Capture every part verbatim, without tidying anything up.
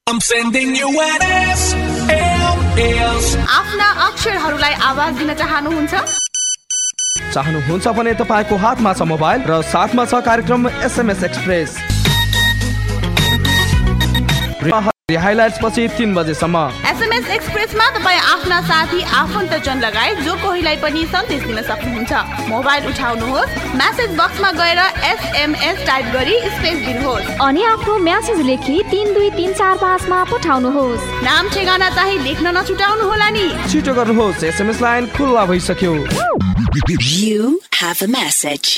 I'm sending you an S M S. आफ्ना अक्षरहरूलाई आवाज दिन चाहनुहुन्छ? चाहनुहुन्छ भने तपाईको हातमा छ मोबाइल र साथमा छ कार्यक्रम एसएमएस एक्सप्रेस। हाइलाइट्स पछि तीन बजेसम्म एसएमएस एक्सप्रेसमा तपाईँ आफ्ना साथी आफन्तजन लगायत जो कोहीलाई पनि सन्देश दिन सक्नुहुन्छ। मोबाइल उठाउनुहोस्, मेसेज बक्समा गएर एसएमएस टाइप गरी स्पेस दिनुहोस् अनि आफ्नो मेसेज लेखी तीन दुई तीन चार पाँचमा पठाउनुहोस्। नाम ठेगाना चाहिँ लेख्न नछुटाउनु होला नि। छिटो गर्नुहोस्, एसएमएस लाइन खुल्ला भइसक्यो। You have a message.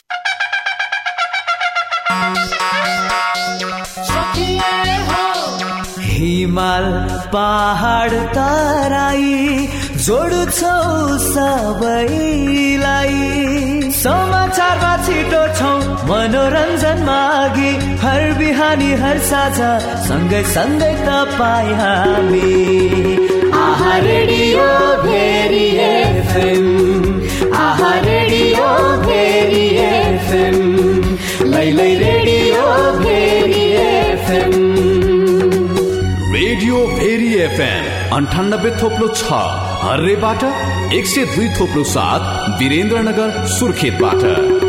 हिमाल पहाड तराई जोड्छौ सबैलाई, समाचारमा छिटो छौ मनोरञ्जन मागी, हर बिहानी हर साझा सँगै सँगै तपाईँ हामी। आहा रेडियो भेरी एफएम, आहा रेडियो भेरी एफएम, लैलै radio Bheri FM. Radio Bheri FM अन्ठानब्बे थोप्लो छ हर्रेबाट, एक सय दुई थोप्लो सात वीरेन्द्रनगर सुर्खेतबाट।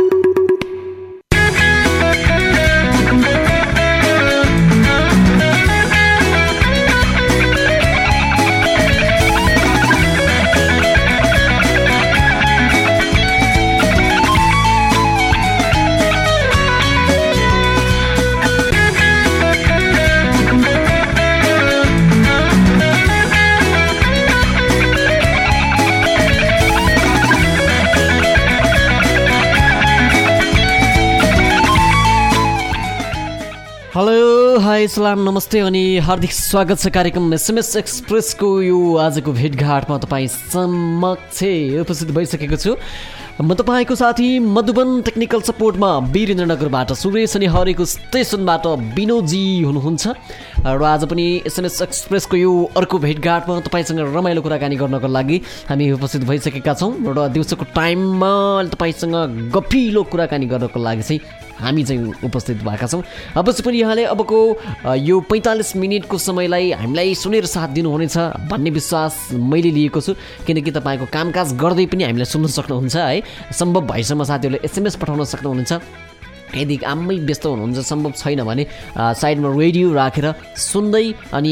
हेलो, हाई, सलाम, नमस्ते अनि हार्दिक स्वागत छ कार्यक्रम एसएमएस एक्सप्रेसको यो आजको भेटघाटमा तपाईँ समक्ष उपस्थित भइसकेको छु। म तपाईँको साथी मधुबन टेक्निकल सपोर्टमा वीरेन्द्रनगरबाट सुरेश अनि हरेको स्टेसनबाट विनोदजी हुनुहुन्छ र आज पनि एसएमएस एक्सप्रेसको यो अर्को भेटघाटमा तपाईँसँग रमाइलो कुराकानी गर्नको लागि हामी उपस्थित भइसकेका छौँ र दिउँसोको टाइममा तपाईँसँग गफिलो कुराकानी गर्नको लागि चाहिँ हामी चाहिँ उपस्थित भएका छौँ। अवश्य पनि यहाँले अबको यो पैँतालिस मिनटको समयलाई हामीलाई सुनेर साथ दिनुहुनेछ भन्ने विश्वास मैले लिएको छु, किनकि तपाईँको कामकाज गर्दै पनि हामीलाई सुन्न सक्नुहुन्छ है। सम्भव भएसम्म साथीहरूले एसएमएस पठाउन सक्नुहुन्छ। यदि आम्मै व्यस्त हुनुहुन्छ, सम्भव छैन भने साइडमा रेडियो राखेर सुन्दै अनि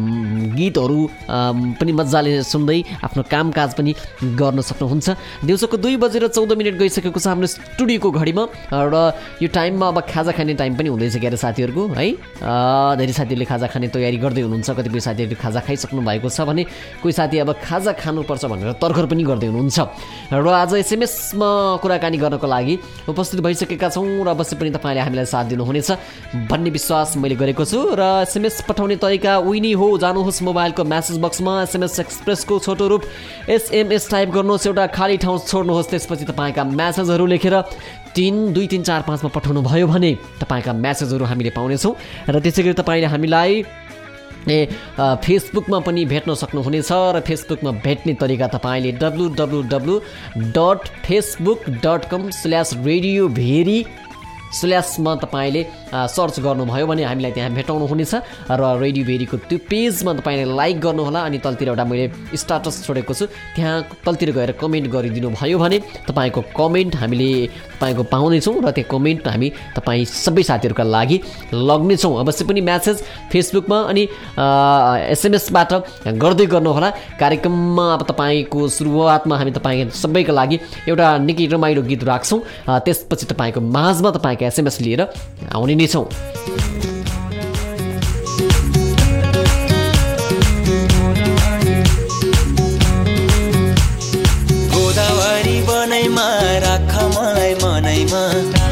गीतहरू पनि मजाले सुन्दै आफ्नो कामकाज पनि गर्न सक्नुहुन्छ। दिउँसोको दुई बजेर चौध मिनट गइसकेको छ हाम्रो स्टुडियोको घडीमा र यो टाइममा अब खाजा खाने टाइम पनि हुँदैछ क्यारे साथीहरूको है। धेरै साथीहरूले खाजा खाने तयारी गर्दै हुनुहुन्छ, कतिपय साथीहरूले खाजा खाइसक्नु भएको छ भने कोही साथी अब खाजा खानुपर्छ भनेर तर्खर पनि गर्दै हुनुहुन्छ र आज एसएमएसमा कुराकानी गर्नको लागि उपस्थित भइसकेका छौँ र अवश्य पनि तपाईँले हामीलाई साथ दिनुहुनेछ भन्ने विश्वास मैले गरेको छु। र एसएमएस पठाउने तरिका उही नै हो, जानुहोस् मोबाइलको म्यासेज बक्समा एसएमएस एक्सप्रेसको छोटो रूप एसएमएस टाइप गर्नुहोस्, एउटा खाली ठाउँ छोड्नुहोस्, त्यसपछि तपाईँका म्यासेजहरू लेखेर तीन दुई तिन चार पाँचमा पठाउनु भयो भने तपाईँका म्यासेजहरू हामीले पाउनेछौँ र त्यसै गरी तपाईँले हामीलाई ए फेसबुकमा पनि भेट्न सक्नुहुनेछ र फेसबुकमा भेट्ने तरिका तपाईँले W W W dot facebook dot com slash radio Bheri स्ल्यासमा तपाईँले सर्च गर्नुभयो भने हामीलाई त्यहाँ भेटाउनुहुनेछ र रेडियो भेरीको त्यो पेजमा तपाईँले लाइक गर्नुहोला अनि तलतिर एउटा मैले स्टाटस छोडेको छु, त्यहाँ तलतिर गएर कमेन्ट गरिदिनु भयो भने तपाईँको कमेन्ट हामीले तपाईँको पाउनेछौँ र त्यो कमेन्ट हामी तपाईँ सबै साथीहरूका लागि लग्नेछौँ। अवश्य पनि म्यासेज फेसबुकमा अनि एसएमएसबाट गर्दै गर्नुहोला। कार्यक्रममा अब तपाईँको सुरुवातमा हामी तपाईँ सबैका लागि एउटा निकै रमाइलो गीत राख्छौँ, त्यसपछि तपाईँको माझमा तपाईँको एसएमएस लिएर आउने नै छौँ। गोदावरी बनैमा राख मलाई मनैमा,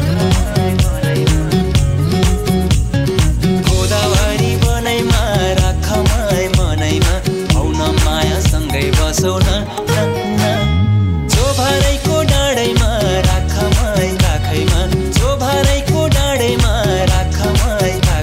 गोदावरी बनैमा राख मलाई मनैमा, आउन माया सँगै बसौ न, जोभरैको डाँडैमा राख मलाई काखैमा, जोभरैको डाँडैमा राख मलाई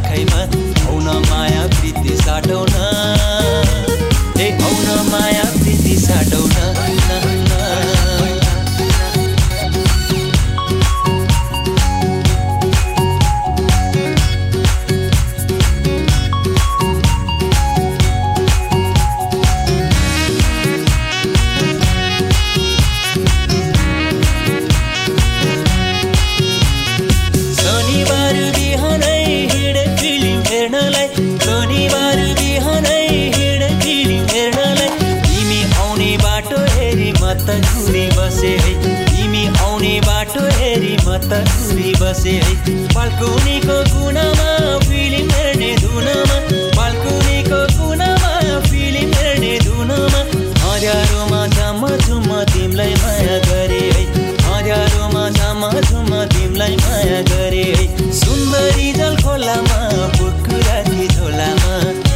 बसे है बाल्कुनीको कुनामा फिल्म हेर्ने धुनमा बाल्कुनीको कुनामा फिल्म हेर्ने धुनमा अँध्यारोमा झम्म झुम्म तिमीलाई माया गरे है अँध्यारोमा झम्म झुम्म तिमीलाई माया गरे है सुन्दरी जल खोलामा बुक राखी झोलामा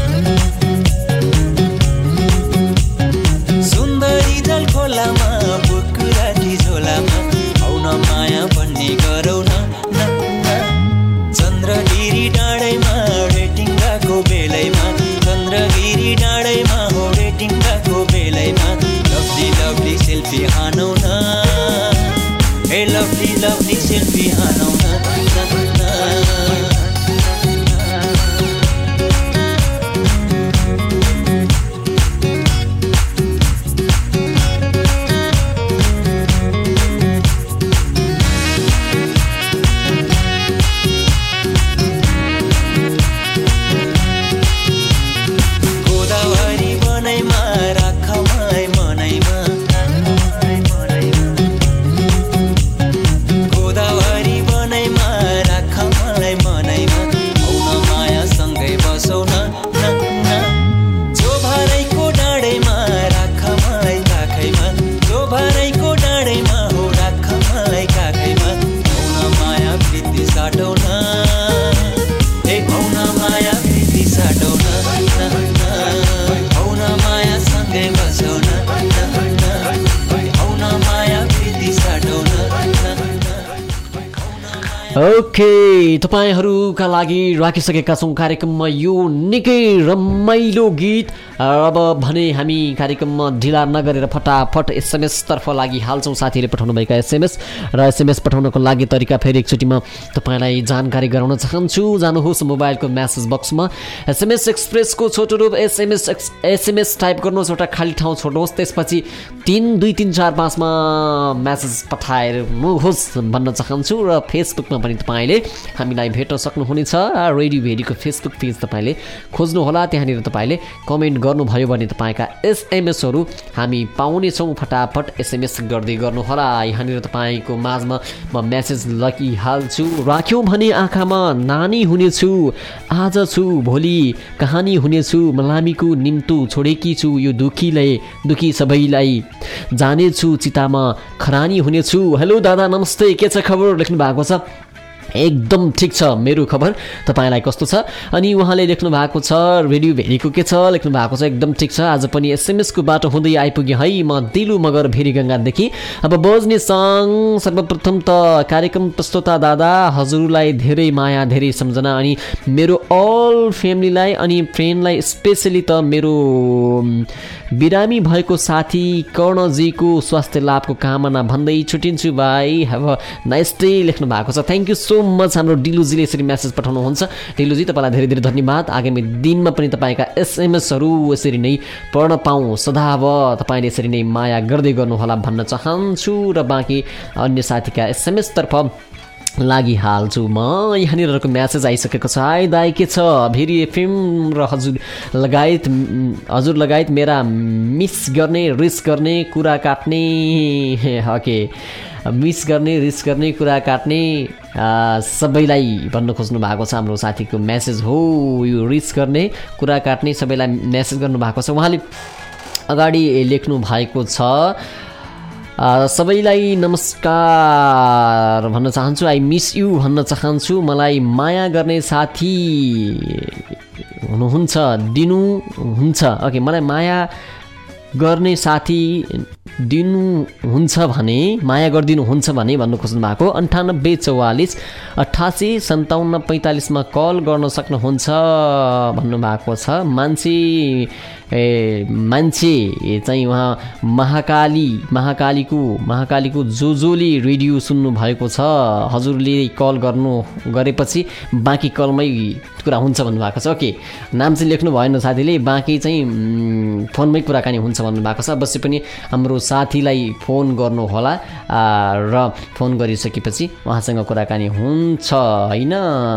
सुन्दरी जल खोलामा बुक राखी झोलामा आउन माया भन्ने गरौ न चन्द्रगिरी डाँडैमा रेटिङ गएको बेलैमा चन्द्रगिरी डाँडैमा हो रेटिङ गएको बेलैमा लभली लभली सेल्फी हानौ न ए लभली लभली सेल्फी हानौ न ओके तपाईहरुका लागि राखिसकेका छौं कार्यक्रममा यो निकै रमाइलो गीत। अब भने हामी कार्यक्रममा ढिला नगरेर फटाफट एसएमएस तर्फ लागि हाल्छौं। साथीले पठाउनुभएका एसएमएस र एसएमएस पठाउनको लागि तरिका फेरि एकचोटि म तपाईलाई जानकारी गराउन चाहन्छु। जानुहोस् मोबाइलको मेसेज बक्समा एसएमएस एक्सप्रेसको छोटो रूप एसएमएस एसएमएस टाइप गर्नुहोस्, एउटा खाली ठाउँ छोड्नुहोस्, त्यसपछि तीन दुई तीन चार पाँचमा मेसेज पठाउनुहोस् भन्न चाहन्छु। र फेसबुकमा पनि तपाईले हामीलाई भेट्न सक्नुहुनेछ। रेडियो भेरीको फेसबुक पेज तपाईले खोज्नुहोला, त्यहाँनिर तपाईले कमेन्ट गर्नुभयो भने तपाईका एसएमएसहरू हामी पाउनेछौँ। फटाफट एसएमएस गर्दै गर्नुहोला। यहाँनिर तपाईको माझमा म मेसेज लेखिहाल्छु। राख्यौँ भने आँखामा नानी हुनेछु, आज छु भोलि कहानी हुनेछु, मलामीको निम्तो छोडेकी छु, यो दुखीलाई दुखी सबैलाई जानेछु, चितामा खरानी हुनेछु। हेलो दादा नमस्ते, के छ खबर लेख्नु भएको छ। एकदम ठिक छ मेरो खबर, तपाईलाई कस्तो छ। अनि उहाँले लेख्नु भएको छ रेडियो भेरीको के छ लेख्नु भएको छ। एकदम ठिक छ, आज पनि एसएमएस को बाटो हुँदै आइपुगे है म दिलु मगर भेरी गंगादेखि। अब बज्ने सङ सर्वप्रथम त कार्यक्रम प्रस्तुता दादा हजुरलाई धेरै माया धेरै सम्झना, अनि मेरो अल फ्यामिलीलाई अनि फ्रेन्डलाई स्पेशली त मेरो बिरामी भएको साथी कर्णजीको स्वास्थ्य लाभको कामना भन्दै छुटिन्छु भाइ। हेभ नाइस डे लेख्नु भएको छ। थ्याङ्क यू सो मच हाम्रो डिलुजीले यसरी मेसेज पठाउनुहुन्छ। डिलुजी तपाईँलाई धेरै धेरै धन्यवाद। आगामी दिनमा पनि तपाईँका एसएमएसहरू यसरी नै पढ्न पाऊँ, सदाव तपाईँले यसरी नै माया गर्दै गर्नुहोला भन्न चाहन्छु। र बाँकी अन्य साथीका एसएमएसतर्फ लागि हाल्छु म। यहाँनिरको म्यासेज आइसकेको छ। आइ दाइ के छ, भेरी एफएम र हजुर लगायत हजुर लगायत मेरा मिस गर्ने रिस गर्ने कुरा काट्ने ओके मिस गर्ने रिस गर्ने कुरा काट्ने सबैलाई भन्न खोज्नु भएको छ। हाम्रो साथीको मेसेज हो यो, रिस गर्ने कुरा काट्ने सबैलाई मेसेज गर्नु भएको छ। उहाँले अगाडि लेख्नु भएको छ सबैलाई नमस्कार भन्न चाहन्छु, आई मिस यु भन्न चाहन्छु, मलाई माया गर्ने साथी हुनुहुन्छ दिनुहुन्छ। ओके मलाई माया गर्ने साथी दिनुहुन्छ भने माया गरिदिनुहुन्छ भने भन्नु खोज्नु भएको। अन्ठानब्बे चौवालिस अठासी सन्ताउन्न पैँतालिसमा कल गर्न सक्नुहुन्छ भन्नुभएको छ। मान्छे ए मान्छे चाहिँ उहाँ महाकाली महाकालीको महाकालीको जो जोले रेडियो सुन्नु भएको छ, हजुरले कल गर्नु गरेपछि बाँकी कलमै कुरा हुन्छ भन्नुभएको छ। ओके नाम चाहिँ लेख्नु भएन साथीले, बाँकी चाहिँ फोनमै कुराकानी हुन्छ भन्नुभएको छ। अवश्य पनि हाम्रो साथीलाई फोन गर्नुहोला र फोन गरिसकेपछि उहाँसँग कुराकानी हुन्छ होइन।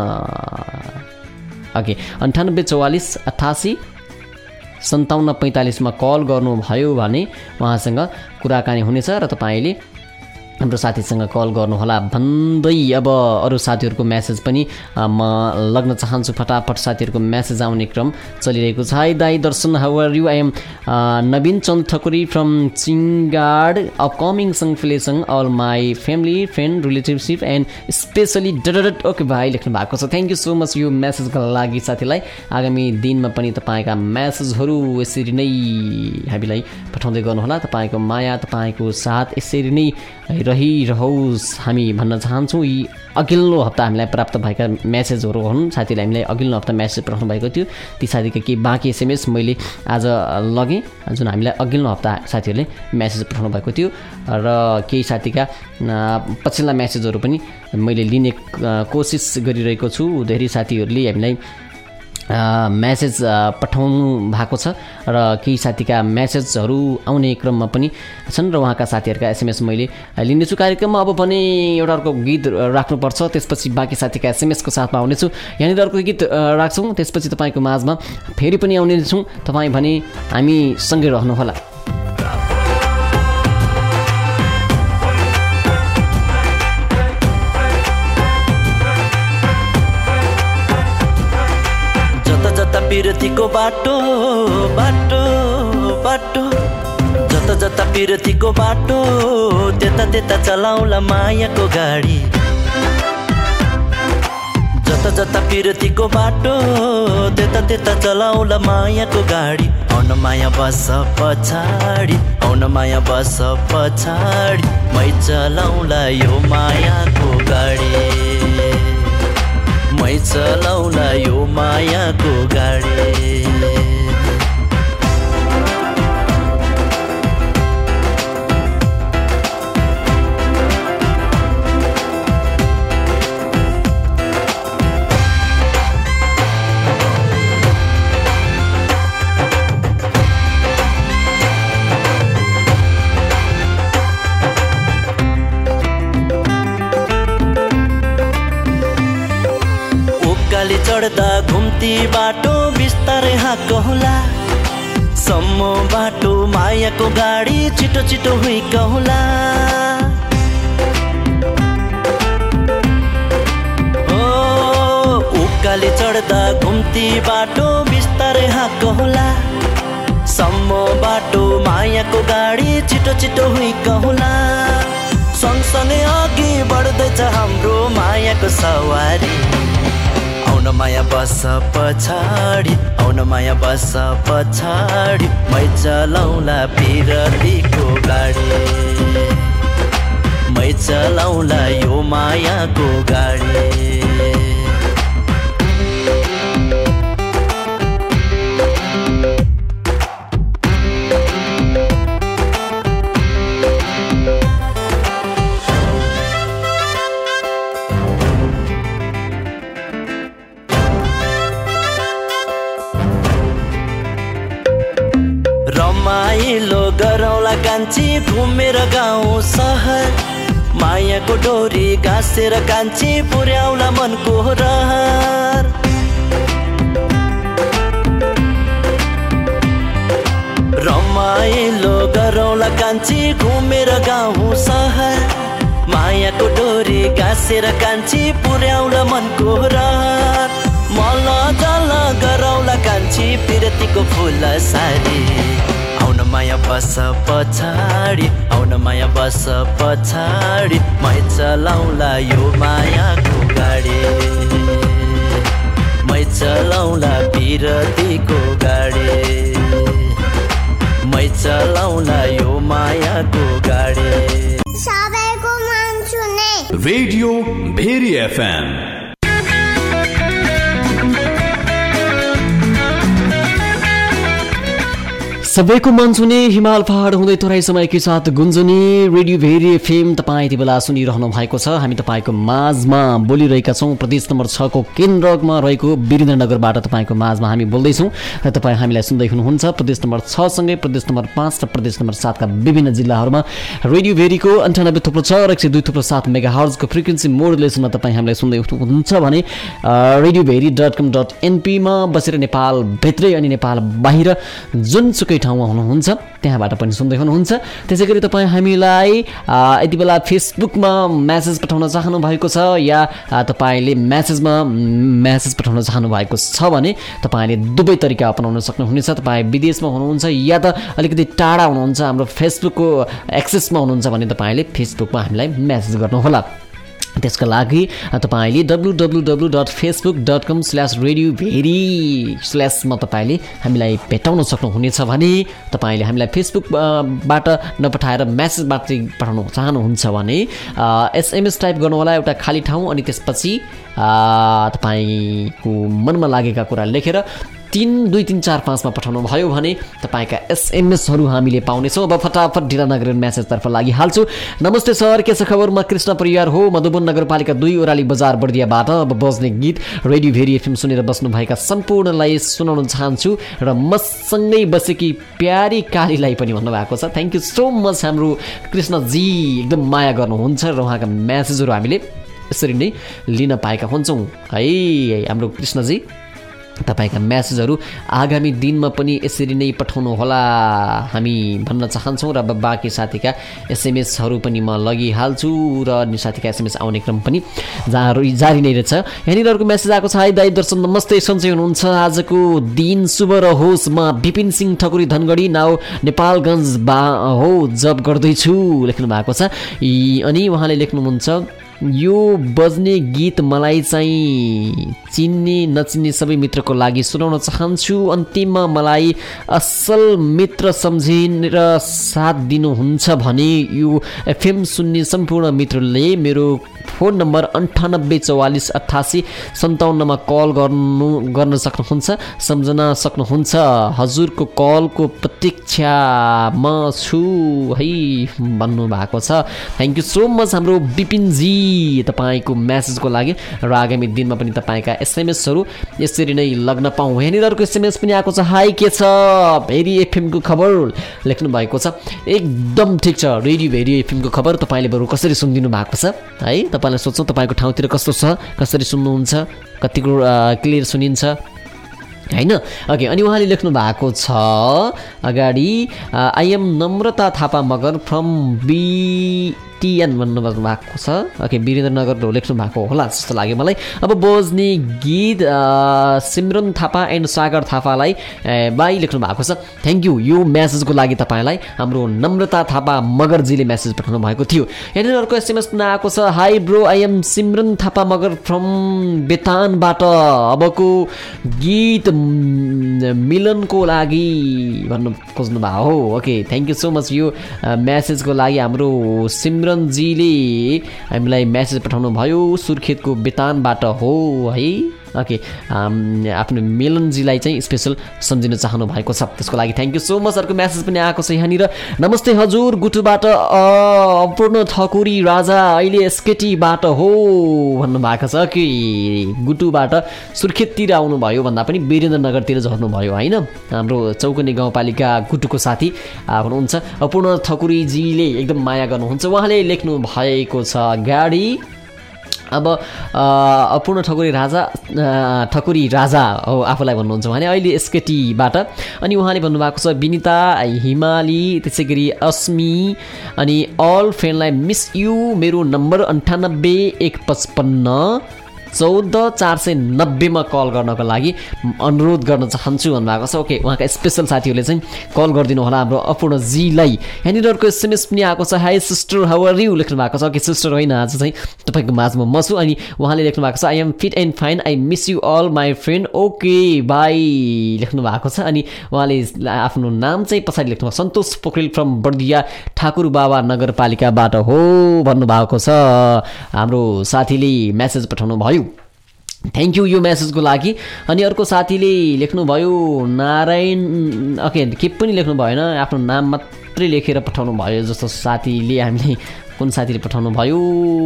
ओके अन्ठानब्बे चौवालिस अठासी सन्ताउन्न पैँतालिसमा कल गर्नुभयो भने उहाँसँग कुराकानी हुनेछ र तपाईँले हाम्रो साथीसँग कल गर्नुहोला भन्दै अब अरू साथीहरूको म्यासेज पनि म लग्न चाहन्छु। फटाफट साथीहरूको म्यासेज आउने क्रम चलिरहेको छ। हाई दाई Darshan, how are you? I am नवीन Chand Thakuri from Chingad, upcoming song फिले song all my family friend relationship and specially डडट। ओके भाइ लेख्नु भएको छ, थ्याङ्क यू सो मच यो म्यासेजको लागि साथीलाई। आगामी दिनमा पनि तपाईँका म्यासेजहरू यसरी नै हामीलाई पठाउँदै गर्नुहोला। तपाईँको माया, तपाईँको साथ यसरी नै रहिरहोस् हामी भन्न चाहन्छौँ। यी अघिल्लो हप्ता हामीलाई प्राप्त भएका म्यासेजहरू हुन्। साथीले हामीलाई अघिल्लो हप्ता म्यासेज पठाउनु भएको थियो, ती साथीका केही बाँकी एसएमएस मैले आज लगेँ, जुन हामीलाई अघिल्लो हप्ता साथीहरूले म्यासेज पठाउनु भएको थियो। र केही साथीका पछिल्ला म्यासेजहरू पनि मैले लिने कोसिस गरिरहेको छु। धेरै साथीहरूले हामीलाई म्यासेज पठाउनु भएको छ र केही साथीका म्यासेजहरू आउने क्रममा पनि छन् र उहाँका साथीहरूका एसएमएस मैले लिनेछु। कार्यक्रममा अब भने एउटा अर्को गीत राख्नुपर्छ, त्यसपछि बाँकी साथीका एसएमएसको साथमा आउनेछु। यहाँनिर अर्को गीत राख्छौँ, त्यसपछि तपाईँको माझमा फेरि पनि आउनेछौँ। तपाईँ भने हामी सँगै रहनुहोला। पिरतीको बाटो बाटो बाटो जता जता पिरतीको बाटो त्यता त्यता चलाउला मायाको गाडी। जता जता पिरतीको बाटो त्यता त्यता चलाउला मायाको गाडी। आउन माया बस पछाडि, आउन माया बस पछाडि, मै चलाउला यो मायाको गाडी, मै चलाउला यो मायाको गाडी। चढ्दा घुम्ती बाटो बिस्तारै हाँकौला, सम्मो बाटो मायाको गाडी छिटो छिटो हुइकौला। ओ उकाली चढ्दा घुम्ती बाटो बिस्तारै हाँकौला, सम्मो बाटो मायाको गाडी छिटो छिटो हुइकौला। सँगसँगै अघि बढ्दैछ हाम्रो मायाको सवारी। आउन माया बस पछाडि, आउन माया बस पछाडि, मै चलाउला पिरतीको गाडी, मै चलाउला यो मायाको गाडी। रमाइलो गरौला कान्छी घुमेर गाउँ सहर, मायाको डोरी गाँसेर कान्छी पुर्याउला मनको रहर। रमाइलो गरौला कान्छी घुमेर गाउँ सहर, मायाको डोरी गाँसेर कान्छी पुर्याउला मनको रहर। मल जल गरौला कान्छी पिरतीको फुल सारी। आउन माया बस पछाडि, आउन माया बस पछाडि, मै चलाउला यो मायाको गाडी, मै चलाउला पिरतीको गाडी, मै चलाउला यो मायाको गाडी। सबैको मन सुने रेडियो भेरी एफएम। सबैको मन सुने हिमाल पहाड हुँदै तराई समयकै साथ गुन्जने रेडियो भेरी एफएम तपाईँ यति बेला सुनिरहनु भएको छ। हामी तपाईँको माझमा बोलिरहेका छौँ। प्रदेश नम्बर छको केन्द्रमा रहेको वीरेन्द्रनगरबाट तपाईँको माझमा हामी बोल्दैछौँ र तपाईँ हामीलाई सुन्दै हुनुहुन्छ प्रदेश नम्बर छसँगै प्रदेश नम्बर पाँच र प्रदेश नम्बर सातका विभिन्न जिल्लाहरूमा रेडियो भेरीको अन्ठानब्बे थुप्रो छ र एक सय दुई थुप्रो सात मेगा हर्जको फ्रिक्वेन्सी मोडुलेसनमा तपाईँ हामीलाई सुन्दै हुनुहुन्छ भने radio Bheri dot com dot एनपीमा बसेर नेपालभित्रै अनि नेपाल बाहिर जुनसुकै ठाउँमा हुनुहुन्छ त्यहाँबाट पनि सुन्दै हुनुहुन्छ। त्यसै गरी तपाईँ हामीलाई यति बेला फेसबुकमा म्यासेज पठाउन चाहनु भएको छ या तपाईँले म्यासेजमा म्यासेज पठाउन चाहनु भएको छ भने तपाईँले दुवै तरिका अपनाउन सक्नुहुनेछ। तपाईँ विदेशमा हुनुहुन्छ या त अलिकति टाढा हुनुहुन्छ, हाम्रो फेसबुकको एक्सेसमा हुनुहुन्छ भने तपाईँले फेसबुकमा हामीलाई म्यासेज गर्नुहोला। त्यसका लागि तपाईँले W W W dot facebook dot com slash radio Bheri स्ल्यासमा तपाईँले हामीलाई भेटाउन सक्नुहुनेछ भने तपाईँले हामीलाई फेसबुकबाट नपठाएर म्यासेजबाट पठाउन चाहनुहुन्छ भने एसएमएस टाइप गर्नु होला एउटा खाली ठाउँ, अनि त्यसपछि तपाईँको मनमा लागेका कुरा लेखेर तिन दुई तिन चार पाँचमा पठाउनु भयो भने तपाईँका एसएमएसहरू हामीले पाउनेछौँ। अब फटाफट ढिला नगरेर म्यासेजतर्फ लागिहाल्छु। नमस्ते सर, के छ खबर? म कृष्ण परियार हो, मधुबन नगरपालिका दुई ओराली बजार बर्दियाबाट। अब बज्ने गीत रेडियो भेरी एफएम सुनेर बस्नुभएका सम्पूर्णलाई सुनाउन चाहन्छु र मसँगै बसेकी प्यारी कालीलाई पनि भन्नुभएको छ। थ्याङ्क यू सो मच हाम्रो कृष्णजी, एकदम माया गर्नुहुन्छ र उहाँका म्यासेजहरू हामीले यसरी नै लिन पाएका हुन्छौँ है। हाम्रो कृष्णजी तपाईँका म्यासेजहरू आगामी दिनमा पनि यसरी नै पठाउनु होला हामी भन्न चाहन्छौँ र अब बाँकी साथीका एसएमएसहरू पनि म लगिहाल्छु र अन्य साथीका एसएमएस आउने क्रम पनि जारी जारी नै रहेछ। यहाँनिर अर्को म्यासेज आएको छ। हाई दाइ दर्शन, नमस्ते, सन्चै हुनुहुन्छ? आजको दिन शुभ रहोस्। म विपिन सिंह ठकुरी धनगढी नाउ नेपालगञ्ज बा हो जब गर्दैछु लेख्नु भएको छ। अनि उहाँले लेख्नुहुन्छ यो बज्ने गीत मलाई चाहिँ चिन्ने नचिन्ने सबै मित्रको लागि सुनाउन चाहन्छु। अन्तिममा मलाई असल मित्र सम्झिएर साथ दिनुहुन्छ भने यो एफएम सुन्ने सम्पूर्ण मित्रले मेरो फोन नम्बर अन्ठानब्बे चौवालिस अठासी सन्ताउन्नमा कल गर्नु गर्न सक्नुहुन्छ, सम्झन सक्नुहुन्छ। हजुरको कलको प्रतीक्षामा छु है भन्नुभएको छ। थ्याङ्क यू सो मच हाम्रो विपिनजी तपाईँको म्यासेजको लागि र आगामी दिनमा पनि तपाईँका एसएमएसहरू यसरी नै लग्न पाऊँ। यहाँनिर अर्को एसएमएस पनि आएको छ। हाई के छ भेरी एफएमको खबर लेख्नु भएको छ। एकदम ठिक छ रेडियो भेरी एफएमको खबर। तपाईँले बरु कसरी सुनिदिनु भएको छ है? तपाईँलाई सोध्छौँ तपाईँको ठाउँतिर कस्तो छ, कसरी सुन्नुहुन्छ, कतिको क्लियर सुनिन्छ होइन? ओके, अनि उहाँले लेख्नु भएको छ अगाडि I am Namrata Thapa Magar from बी टिएन भन्नुभएको भएको छ। ओके, वीरेन्द्रनगर लेख्नु भएको होला जस्तो लाग्यो मलाई। अब बज्ने गीत सिमरन थापा एन्ड सागर थापालाई बाई लेख्नु भएको छ। थ्याङ्क यू यो म्यासेजको लागि तपाईँलाई हाम्रो नम्रता थापा मगरजीले म्यासेज पठाउनु भएको थियो। यहाँनिर अर्को एसएमएस पनि आएको छ। Hi bro, I am Simran Thapa Magar from बेतानबाट। अबको गीत मिलनको लागि भन्नु खोज्नु भएको हो। Okay, thank you so much यो म्यासेजको लागि। हाम्रो सिमरनजीले हामीलाई म्यासेज पठाउनु भयो सुर्खेतको बेतानबाट हो है। ओके, आफ्नो मिलनजीलाई चाहिँ स्पेसल सम्झिन चाहनु भएको छ, त्यसको लागि थ्याङ्क यू सो मच। अर्को म्यासेज पनि आएको छ यहाँनिर। नमस्ते हजुर, गुटुबाट अपूर्ण ठकुरी राजा अहिले एसकेटीबाट हो भन्नुभएको छ कि गुटुबाट सुर्खेततिर आउनुभयो भन्दा पनि वीरेन्द्रनगरतिर झर्नुभयो होइन? हाम्रो चौकनी गाउँपालिका गुटुको साथी हुनुहुन्छ अपूर्ण ठकुरीजीले, एकदम माया गर्नुहुन्छ। उहाँले लेख्नु भएको छ गाडी। अब अपूर्ण ठकुरी राजा ठकुरी राजा हो आफूलाई भन्नुहुन्छ भने अहिले एसकेटीबाट। अनि उहाँले भन्नुभएको छ विनिता हिमाली, त्यसै गरी अस्मी अनि अल फ्रेन्डलाई मिस यु। मेरो नम्बर अन्ठानब्बे एक पचपन्न चौध चार सय नब्बेमा कल गर्नको लागि अनुरोध गर्न चाहन्छु भन्नुभएको छ। ओके, उहाँका स्पेसल साथीहरूले चाहिँ कल गरिदिनु होला हाम्रो अपूर्णजीलाई। यहाँनिर अर्को एसएमएस पनि आएको छ। Hi sister how are you लेख्नु भएको छ। ओके, सिस्टर होइन, आज चाहिँ तपाईँको माझमा म छु। अनि उहाँले लेख्नु भएको छ I am fit and fine, I miss you all my friend. Okay bye लेख्नु भएको छ। अनि उहाँले आफ्नो नाम चाहिँ पछाडि लेख्नु भएको सन्तोष पोखरेल फ्रम बर्दिया ठाकुर बाबा नगरपालिकाबाट हो भन्नुभएको छ हाम्रो साथीले म्यासेज पठाउनु भयो। थ्याङ्क यू यो म्यासेजको लागि। अनि अर्को साथीले लेख्नुभयो नारायण। ओके, के पनि लेख्नु भएन, आफ्नो नाम मात्रै लेखेर पठाउनु भयो जस्तो साथीले हामीले कुन साथीले पठाउनु भयो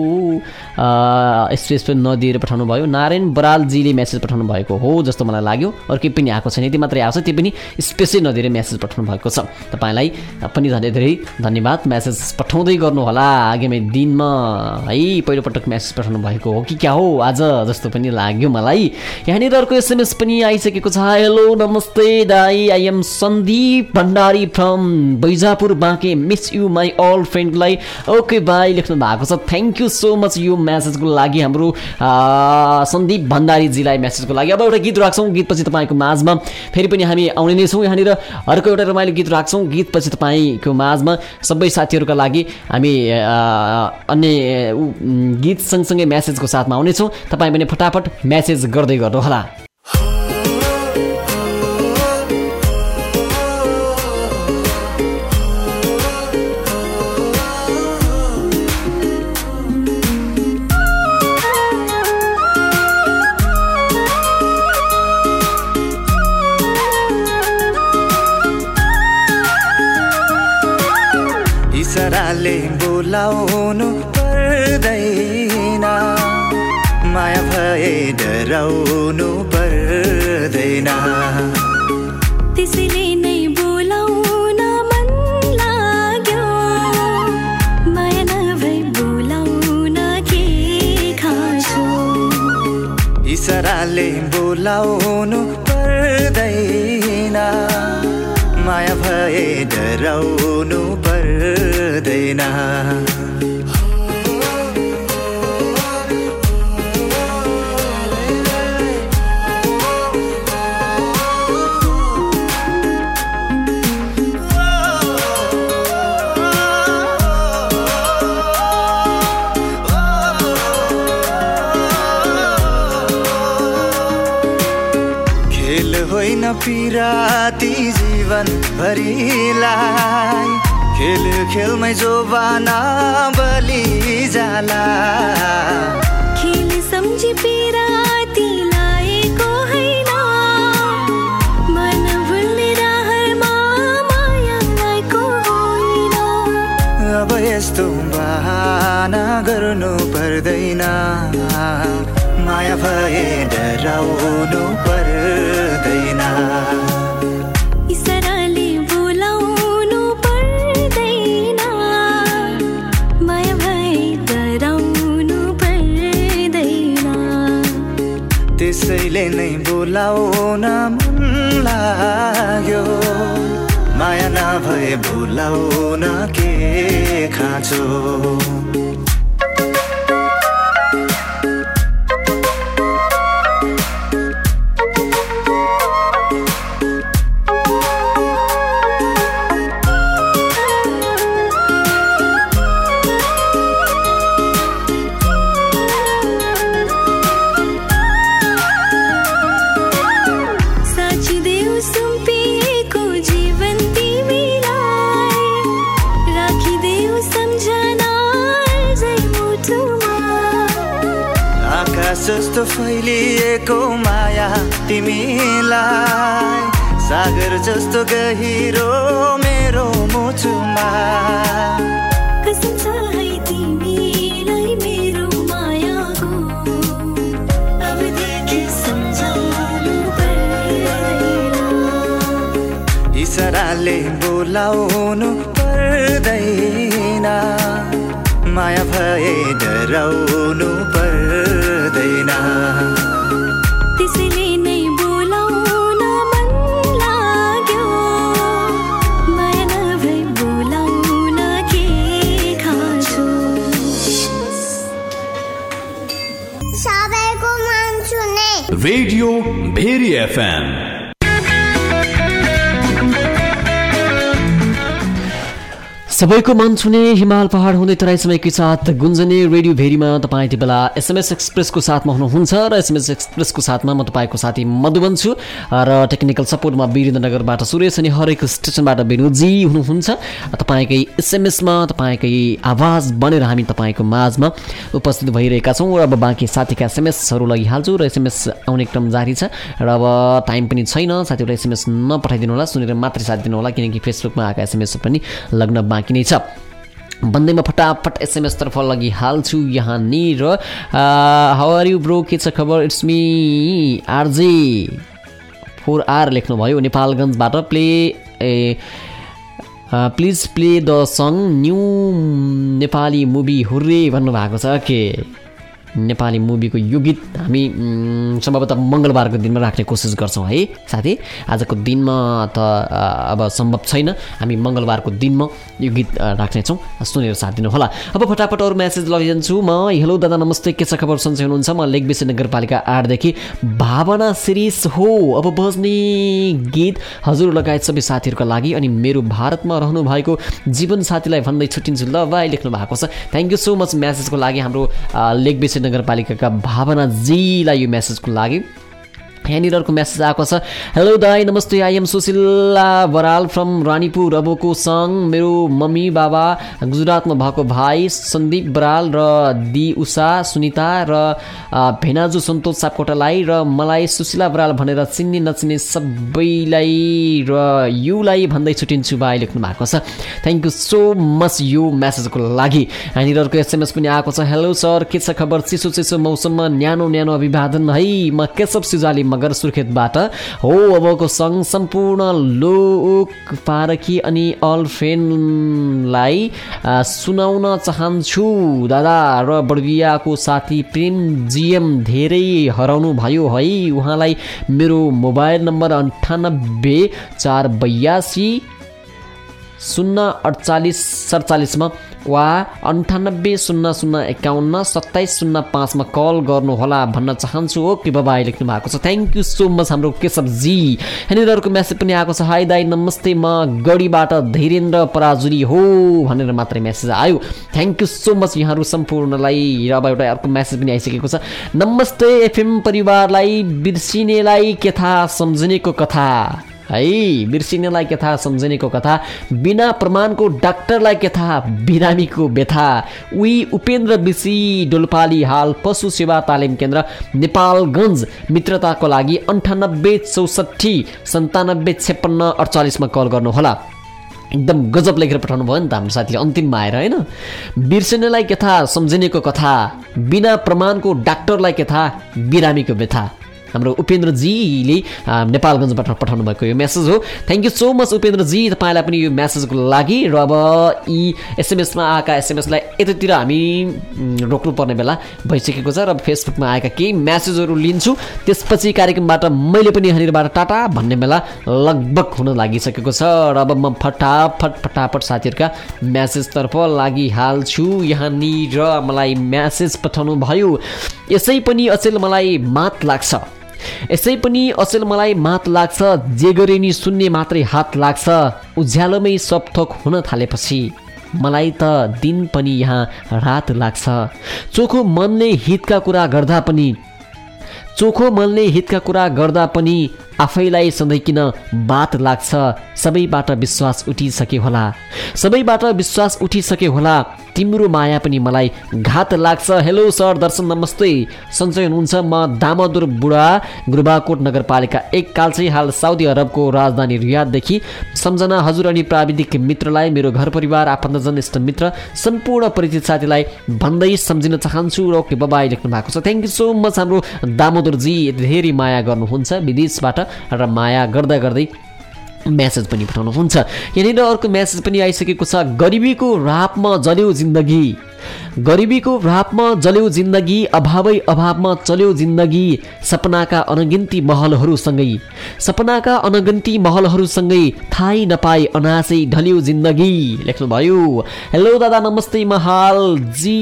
स्पेस पनि नदिएर पठाउनु भयो नारायण बरालजीले मेसेज पठाउनु भएको हो जस्तो मलाई लाग्यो अरू केही पनि आएको छैन यति मात्रै आएको छ त्यो पनि स्पेसै नदिएर मेसेज पठाउनु भएको छ तपाईँलाई पनि धेरै धेरै धन्यवाद मेसेज पठाउँदै गर्नुहोला आगामी दिनमा है पहिलोपटक मेसेज पठाउनु भएको हो कि क्या हो आज जस्तो पनि लाग्यो मलाई यहाँनिर अर्को एसएमएस पनि आइसकेको छ हेलो नमस्ते दाई I am Sandeep Bhandari from Baijapur Banke miss you my all फ्रेन्डलाई ओके भाइ लेख्नु भएको छ थ्याङ्क यू सो मच यो मेसेजको लागि हाम्रो सन्दीप भण्डारीजीलाई मेसेजको लागि अब एउटा गीत राख्छौँ गीतपछि तपाईँको माझमा फेरि पनि हामी आउने नै छौँ यहाँनिर अर्को एउटा रमाइलो गीत राख्छौँ गीतपछि तपाईँको माझमा सबै साथीहरूका लागि हामी अन्य गीत सँगसँगै मेसेजको साथमा आउनेछौँ तपाईँ पनि फटाफट मेसेज गर्दै गर्नुहोला इसराले बोलाउनु पर्दैन माया भए डराउनु पर्दैन त्यसैले नै बोलाउन मन लाग्यो माया नभए बोलाउन के खाँचो इसराले बोलाउनु पर्दैन माया भए डराउनु पर्दैन खेल होइन पिराती जीवन भरिलाई खेल खेलमै जोबाना बलि जाला खेल सम्झी पिराती लाएको होइन मन भुल्ने रहरमा माया लाएको होइन अब यस्तो बहाना गर्नु पर्दैन माया भए डराउनु पर्दैन इसराले बोलाउनु पर्दैन माया भए डराउनु पर्दैन त्यसैले नै बोलाउन मन लाग्यो माया नभए बोलाउन के खाँचो जस्तो फैलिएको माया तिमीलाई सागर जस्तो गहिरो मेरो मुटुमा कसम छ है तिमीलाई मेरो मायाको अबदेखि सम्झाउनु पर्दैन इसराले बोलाउनु पर्दैन माया भए डराउनु पर्दैन त्यसैले नै बोलाउन मन लाग्यो माया नभए बोलाउन के खाँचो सबैको मन सुने रेडियो भेरी एफएम सबैको मन छुने हिमाल पहाड हुँदै तराईसम्मकै साथ गुन्जने रेडियो भेरीमा तपाईँ यति बेला एसएमएस एक्सप्रेसको साथमा हुनुहुन्छ र एसएमएस एक्सप्रेसको साथमा म तपाईँको साथी मधुबन छु र टेक्निकल सपोर्टमा वीरेन्द्रनगरबाट सुरेश अनि हरेक स्टेसनबाट विनोदजी हुनुहुन्छ तपाईँकै एसएमएसमा तपाईँकै आवाज बनेर हामी तपाईँको माझमा उपस्थित भइरहेका छौँ र अब बाँकी साथीका एसएमएसहरू लगिहाल्छु र एसएमएस आउने क्रम जारी छ र अब टाइम पनि छैन साथीहरूलाई एसएमएस नपठाइदिनु होला सुनेर मात्रै साथ दिनु होला किनकि फेसबुकमा आएका एसएमएस पनि लग्न बाँकी नै छ भन्दैमा फटाफट एसएमएस तर्फ लगिहाल्छु यहाँनिर। हाउ आर यु ब्रो, के छ खबर? It's me RJ four R लेख्नुभयो नेपालगञ्जबाट। Play a please play the song new Nepali movie hurray भन्नुभएको छ। के नेपाली मुभीको यो गीत हामी सम्भवतः मङ्गलबारको दिनमा राख्ने कोसिस गर्छौँ है साथी। आजको दिनमा त अब सम्भव छैन, हामी मङ्गलबारको दिनमा यो गीत राख्नेछौँ, सुनेर साथ दिनुहोला। अब फटाफट अरू म्यासेज लगिदिन्छु म। हेलो दादा नमस्ते, के छ खबर? सन्चै हुनुहुन्छ? म लेकबेसी नगरपालिका आठदेखि भावना शिरीष हो। अब बज्ने गीत हजुर लगायत सबै साथीहरूका लागि अनि मेरो भारतमा रहनु भएको जीवन साथीलाई भन्दै छुट्टिन्छु ल भाइ लेख्नु भएको छ। थ्याङ्क यू सो मच म्यासेजको लागि हाम्रो लेकबेसी नगरपालिकाका भावनाजीलाई यो मेसेजको लागि। यहाँनिर अर्को मेसेज आएको छ। हेलो दाई नमस्ते, I am Sushila Baral from Ranipur. अबको सङ मेरो मम्मी बाबा गुजरातमा भएको भाइ सन्दीप बराल र दि उषा सुनिता र भेनाजु सन्तोष सापकोटालाई र मलाई सुशीला बराल भनेर चिन्ने नचिन्ने सबैलाई र युलाई भन्दै छुट्टिन्छु भाइ लेख्नु भएको छ। थ्याङ्क यू सो मच यो मेसेजको लागि। यहाँनिर अर्को एसएमएस पनि आएको छ। हेलो सर, के छ खबर? चिसो चिसो मौसममा न्यानो न्यानो अभिवादन है। म केशव सुजाली मगर सुर्खेतबाट हो। अबको सङ सम्पूर्ण लोक पारखी अनि अल फ्रेन्डलाई सुनाउन चाहन्छु। दादा र बडबियाको साथी प्रेम जिएम धेरै हराउनु भयो है। उहाँलाई मेरो मोबाइल नम्बर अन्ठानब्बे चार बयासी शून्य अडचालिस सडचालिसमा वा अन्ठानब्बे शून्य शून्य एकाउन्न सत्ताइस शून्य पाँचमा कल गर्नुहोला भन्न चाहन्छु। ओके बाबाई लेख्नु भएको छ। थ्याङ्क यू सो मच हाम्रो केशवजी। यहाँनिर अर्को मेसेज पनि आएको छ। हाई दाई नमस्ते, म गढीबाट धीरेन्द्र पराजुली हो भनेर मात्रै मेसेज आयो। थ्याङ्क यू सो मच यहाँहरू सम्पूर्णलाई। र अब एउटा अर्को मेसेज पनि आइसकेको छ। नमस्ते एफएम परिवारलाई बिर्सिनेलाई के थाहा सम्झनेको कथा है। बिर्सिनेलाई के थाहा सम्झनेको कथा, बिना प्रमाणको डाक्टरलाई के थाहा बिरामीको व्यथा। उही उपेन्द्र बिसी डोल्पाली हाल पशु सेवा तालिम केन्द्र नेपालगञ्ज मित्रताको लागि अन्ठानब्बे चौसठी सन्तानब्बे छप्पन्न अडचालिसमा कल गर्नुहोला। एकदम गजब लेखेर पठाउनु भयो नि त हाम्रो साथीले अन्तिममा आएर होइन। बिर्सिनेलाई के थाहा सम्झनेको कथा, बिना प्रमाणको डाक्टरलाई के थाहा बिरामीको व्यथा। हाम्रो उपेन्द्रजीले नेपालगञ्जबाट पठाउनु भएको यो मेसेज हो। थ्याङ्क यू सो मच उपेन्द्रजी, तपाईँलाई पनि यो मेसेजको लागि। र अब यी एसएमएसमा आएका एसएमएसलाई यतातिर हामी रोक्नुपर्ने बेला भइसकेको छ र फेसबुकमा आएका केही मेसेजहरू लिन्छु। त्यसपछि कार्यक्रमबाट मैले पनि यहाँनिरबाट टाटा भन्ने बेला लगभग हुन लागिसकेको छ। र अब म फटाफट फटाफट साथीहरूका मेसेजतर्फ लागिहाल्छु। यहाँनिर मलाई मेसेज पठाउनु भयो। यसै पनि अचेल मलाई मात लाग्छ, यसै पनि अचेल मलाई मात लाग्छ, जे गरे नि सुन्ने मात्रै हात लाग्छ। उज्यालोमै सब थोक हुन थालेपछि मलाई त दिन पनि यहाँ रात लाग्छ। चोखो मनले हितका कुरा गर्दा पनि चोखो मनले हितका कुरा गर्दा पनि आफैलाई सधैँ किन बात लाग्छ। सबैबाट विश्वास उठिसके होला, सबैबाट विश्वास उठिसके होला, तिम्रो माया पनि मलाई घात लाग्छ। हेलो सर, दर्शन नमस्ते, सन्चै हुनुहुन्छ? म दामोदर बुढा गुरुबाकोट नगरपालिका एक कालचै हाल साउदी अरबको राजधानी रियाददेखि सम्झना हजुर अनि प्राविधिक मित्रलाई, मेरो घर परिवार आफन्तजन इष्ट मित्र सम्पूर्ण परिचित साथीलाई भन्दै सम्झिन चाहन्छु। ओके बाबाई लेख्नु भएको छ। थ्याङ्क यू सो मच हाम्रो दामोदरजी, धेरै माया गर्नुहुन्छ विदेशबाट र माया गर्दा गर्दै मेसेज पनि पठाउनुहुन्छ। यहाँनिर अर्को मेसेज पनि आइसकेको छ। गरिबीको रापमा जल्यो जिन्दगी, गरिबीको रापमा जल्यो जिन्दगी, अभावै अभावमा चल्यो जिन्दगी। सपनाका अनगिन्ती महलहरूसँगै, सपनाका अनगिन्ती महलहरूसँगै थाहै नपाई अनासै ढल्यो जिन्दगी लेख्नुभयो। हेलो दादा नमस्ते, म हाल जी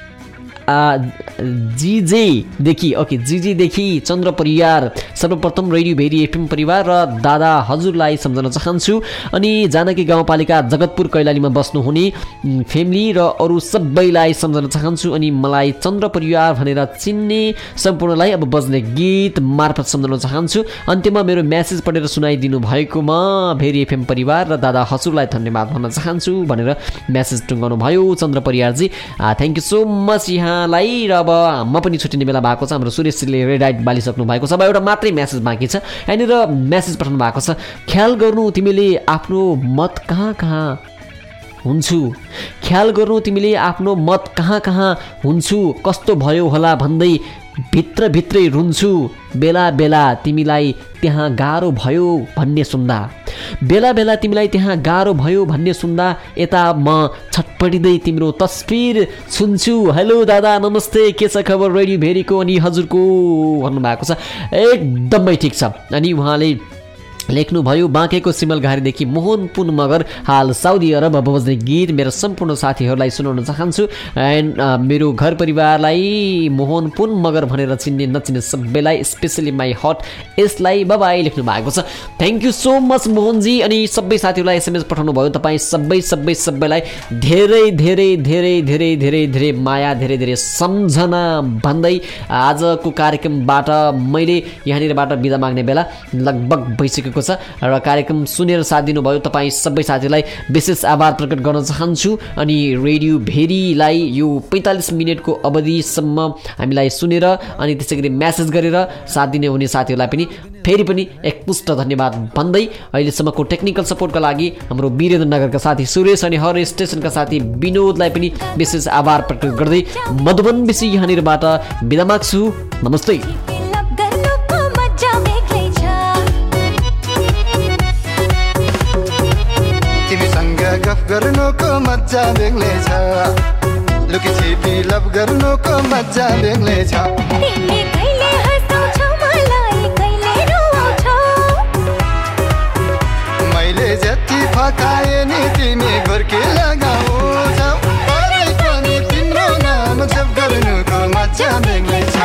जिजेदेखि ओके जिजेदेखि चन्द्र परियार। सर्वप्रथम रेडियो भेरी एफएम परिवार र दादा हजुरलाई सम्झन चाहन्छु अनि जानकी गाउँपालिका जगतपुर कैलालीमा बस्नुहुने फ्यामिली र अरू सबैलाई सम्झन चाहन्छु अनि मलाई चन्द्र परिवार भनेर चिन्ने सम्पूर्णलाई अब बज्ने गीत मार्फत सम्झन चाहन्छु। अन्त्यमा मेरो मेसेज पढेर सुनाइदिनु भएकोमा भेरी एफएम परिवार र दादा हजुरलाई धन्यवाद भन्न चाहन्छु भनेर मेसेज टुङ्गाउनु भयो चन्द्र परियारजी। थ्याङ्क यू सो मच लाई। र अब म पनि छुट्टिने बेला भएको छ। हाम्रो सुरेशजीले रेड लाइट बालिसक्नु भएको छ। अब एउटा मात्रै मेसेज बाँकी छ। यहाँनिर मेसेज पठाउनु भएको छ। ख्याल गर्नु तिमीले आफ्नो मत कहाँ कहाँ हुन्छु। ख्याल गर्नु तिमीले आफ्नो मत कहाँ कहाँ हुन्छु, कस्तो भयो होला भन्दै भित्रभित्रै रुन्छु। बेला बेला तिमीलाई त्यहाँ गाह्रो भयो भन्ने सुन्दा, बेला बेला तिमीलाई त्यहाँ गाह्रो भयो भन्ने सुन्दा यता म छटपटिँदै तिम्रो तस्बिर सुन्छु। हेलो दादा नमस्ते, के छ खबर रेडियो भेरीको अनि हजुरको भन्नुभएको छ। एकदमै ठिक छ। अनि उहाँले लेख्नुभयो बाँकेको सिमलघारीदेखि मोहन पुन मगर हाल साउदी अरब बज्ने गीत मेरा सम्पूर्ण साथीहरूलाई सुनाउन चाहन्छु। एन्ड मेरो घर परिवारलाई मोहन पुन मगर भनेर चिन्ने नचिन्ने सबैलाई, स्पेसली माई हट यसलाई बाबाई लेख्नु भएको छ। थ्याङ्क यू सो मच मोहनजी। अनि सबै साथीहरूलाई एसएमएस पठाउनु भयो, तपाईँ सबै सबै सबैलाई धेरै धेरै धेरै धेरै धेरै धेरै माया, धेरै धेरै सम्झना भन्दै आजको कार्यक्रमबाट मैले यहाँनिरबाट बिदा माग्ने बेला लगभग भइसकेको छ र कार्यक्रम सुनेर साथ दिनुभयो तपाईँ सबै साथीलाई विशेष आभार प्रकट गर्न चाहन्छु। अनि रेडियो भेरीलाई यो पैँतालिस मिनटको अवधिसम्म हामीलाई सुनेर अनि त्यसै गरी म्यासेज गरेर साथ दिने हुने साथीहरूलाई पनि फेरि पनि एकमुष्ट धन्यवाद भन्दै अहिलेसम्मको टेक्निकल सपोर्टका लागि हाम्रो वीरेन्द्रनगरका साथी सुरेश अनि हर स्टेसनका साथी विनोदलाई पनि विशेष आभार प्रकट गर्दै मधुबन विषय यहाँनिरबाट बिदा माग्छु। नमस्ते। गफ गर्नुको मजा बेग्लै छ, लुकी छिपी लभ गर्नुको मजा बेग्लै छ। तिमी कहिले हँसाउँछौ मलाई कहिले रुवाउँछौ, मैले जति फकाए नि तिमी घुर्की लगाउँछौ। तरै पनि तिम्रो नाम जप गर्नुको मजा बेग्लै छ,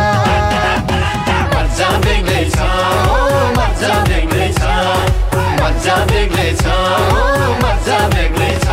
मजा बेग्लै छ, मजा बेग्लै छ, मजा बेग्लै छ, मजा बेग्लै छ।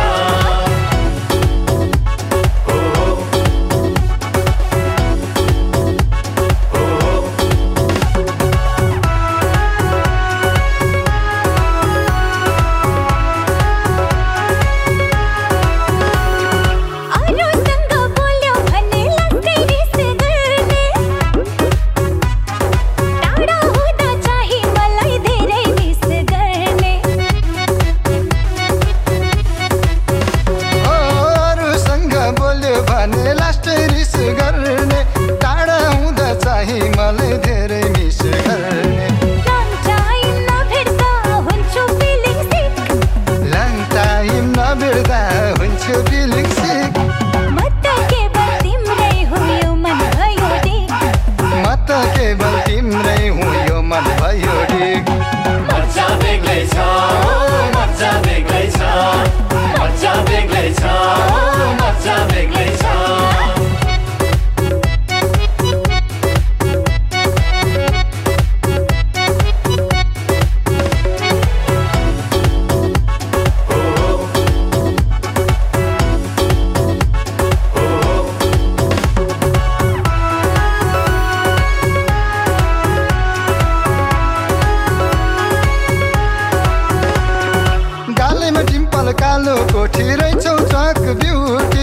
कालो कोठी रहेछौ चक ब्युटी,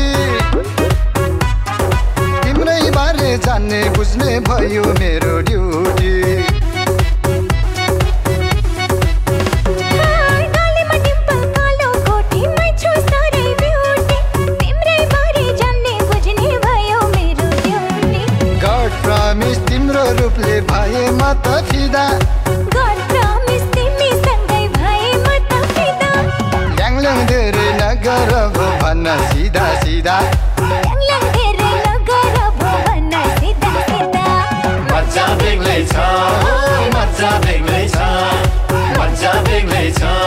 तिम्रै बारे जान्ने बुझ्ने भयो मेरो ड्युटी। गड प्रमिस तिम्रो रूपले भए म त फिदा, गड प्रमिस तिमी सँगै भए म त फिदा। ल्याङल्याङ धेरै नगर भो भन्न सिधा सिधा, ल्याङल्याङ धेरै नगर भो भन्न सिधा सिधा। मजा बेग्लै छ, मजा बेग्लै छ, मजा बेग्लै छ।